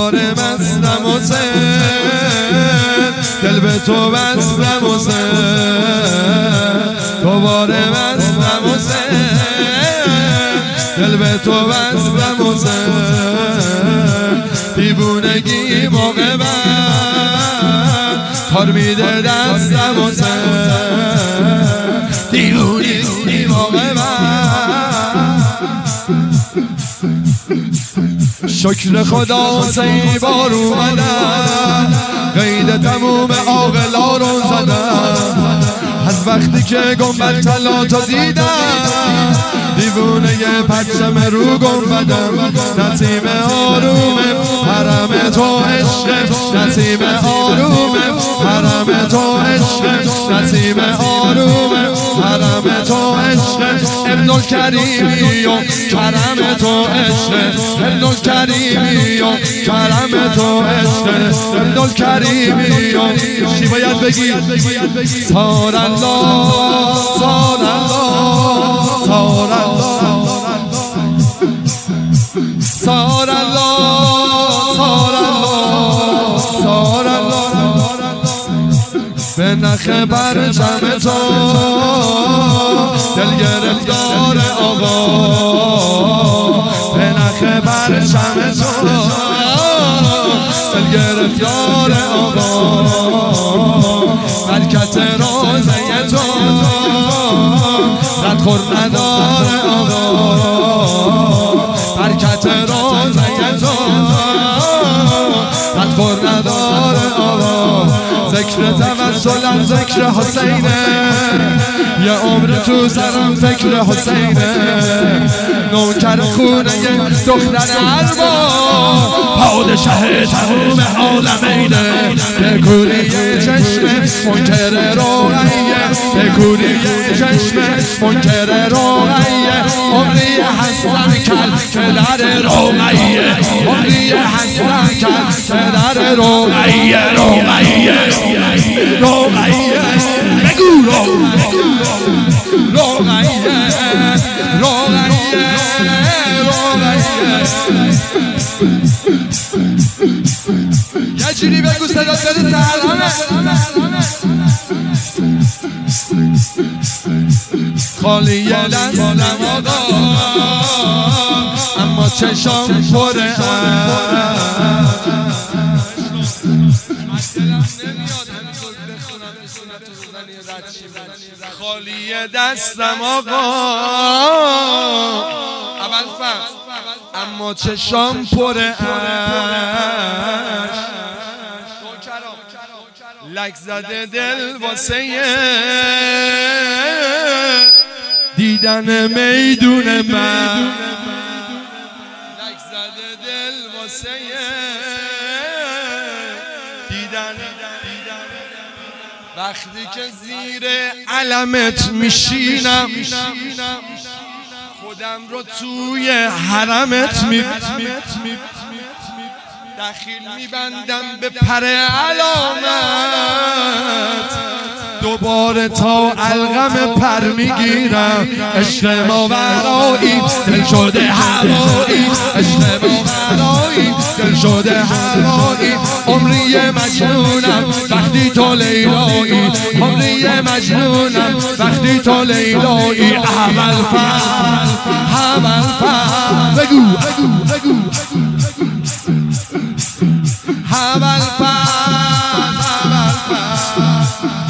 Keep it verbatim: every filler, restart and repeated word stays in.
دوباره مستم حسین، دل به تو بستم حسین، دوباره مستم حسین، دل به تو بستم حسین. دیوونگی موقع من کار میده دستم حسین، دیوونگی موقع من. شکر خدا حسین بار اومدن، قید تموم عاقلا رو زدن. از وقتی که گنبد طلا تو دیدم، دیوونه پرچم رو گنبدم. نسیم آروم حرم تو عشق، نسیم آروم حرم تو عشق، نسیم آروم حرم تو عشق. ابن الکریمی و کرم تو عشق، ابن الکریمی و کرم تو عشق، ابن الکریمی و چی باید بگی؟ سار الله سار الله سار الله سار الله سار الله سار الله. به نخ پرچم تو دل گرفتار آقا، به نخ پرچم تو دل گرفتار آقا. برکت روزه تو ردخور نداره آقا، برکت روزه تو ردخور نداره آقا. ذکر توسلم ذکر حسینه، یه عمر تو سرم فکر حسینه. نوکر خونه دختر ارباب، پادشه تموم عالمینه. به کوری چشم منکر روغیه، به کوری چشم منکر روغیه. عمری حسن کل پدر روغیه، عمری حسن کل پدر روغیه. روغیه روغیه بگو روغیه روغیه روغیه روغیه. یه جوری بگو صدا بده سلامه. خالی دستم آقا، اما چشام پره. خالی دستم آقا، اول فهم، اما چشام پره اش. لک زده دل واسه دیدن میدون من، لک زده دل واسه دیدن. وقتی که زیر علمت میشینم، خودم رو توی حرمت میبینم. دخیل میبندم به پر علامت، دوباره تا علقم پر میگیرم. عشق ماورایی دل شده هوایی، عشق ماورایی دل شده هوایی. عمری مجنونم وقتی تو لیلایی، عمری مجنونم وقتی تو لیلایی. اول فر اول فر بگو بگو بگو اول فر اول فر